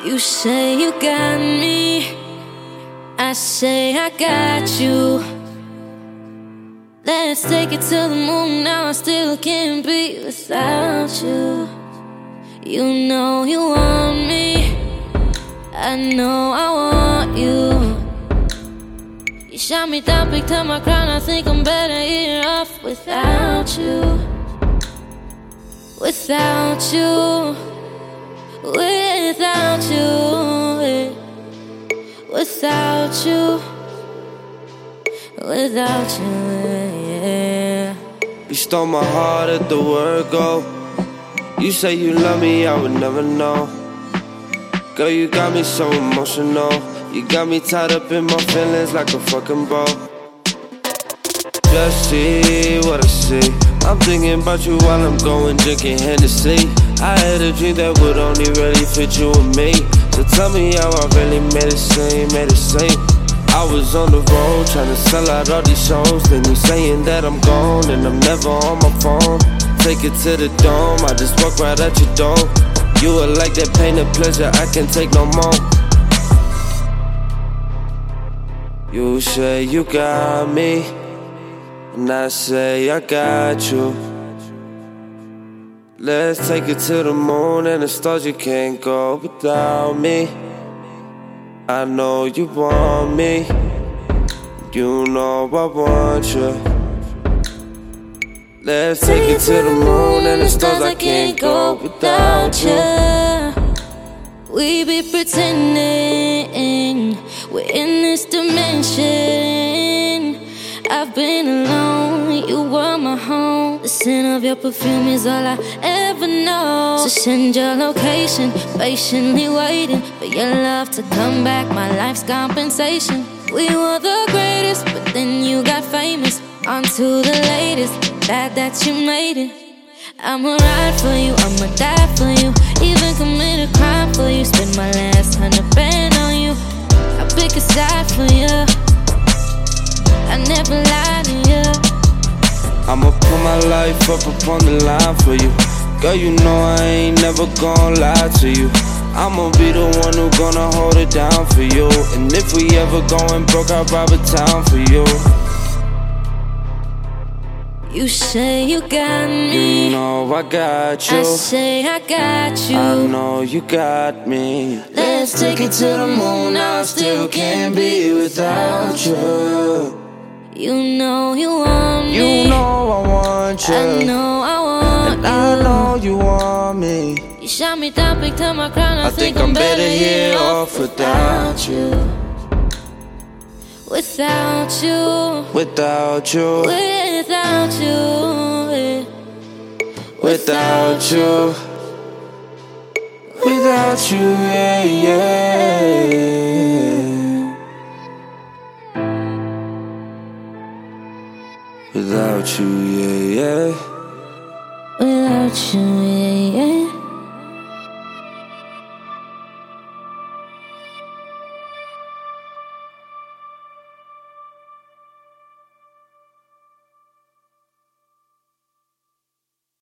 You say you got me, I say I got you. Let's take it to the moon now, I still can't be without you. You know you want me, I know I want you. You shot me down, picked up my crown, I think I'm better here off without you. Without you, without you, without you, without you, yeah. You stole my heart at the word go. You say you love me, I would never know. Girl, you got me so emotional. You got me tied up in my feelings like a fucking bow. Just see what I see. I'm thinking about you while I'm going drinking Hennessy. I had a dream that would only really fit you and me. So tell me how I really made it seem, made it seem. I was on the road trying to sell out all these shows. Then you saying that I'm gone and I'm never on my phone. Take it to the dome, I just walk right out your door. You are like that pain and pleasure, I can't take no more. You say you got me, and I say I got you. Let's take it to the moon and the stars, you can't go without me. I know you want me, you know I want you. Let's take it to the moon and the stars, I can't go without you. We be pretending we're in this dimension. I've been alone, you were my home. The scent of your perfume is all I ever know. So send your location, patiently waiting for your love to come back, my life's compensation. We were the greatest, but then you got famous. On to the latest, glad that you made it. I'ma ride for you, I'ma die for you. Even commit a crime for you. Spend my last $100 on you. I'll pick a side for you, I never lied to you. I'ma put my life up upon the line for you. Girl, you know I ain't never gonna lie to you. I'ma be the one who gonna hold it down for you. And if we ever going broke, I'll rob a town for you. You say you got me, you know I got you. I say I got you. I know you got me. Let's take it to the moon, now I still can't be without you. You know you want me, you know I want you. I know I want and you. I know you want me. You shot me down, picked up my crown, I think I'm better here off without you. Without you, without you, without you, without you, without you, yeah, yeah. Without you, yeah, yeah. Without you, yeah, yeah.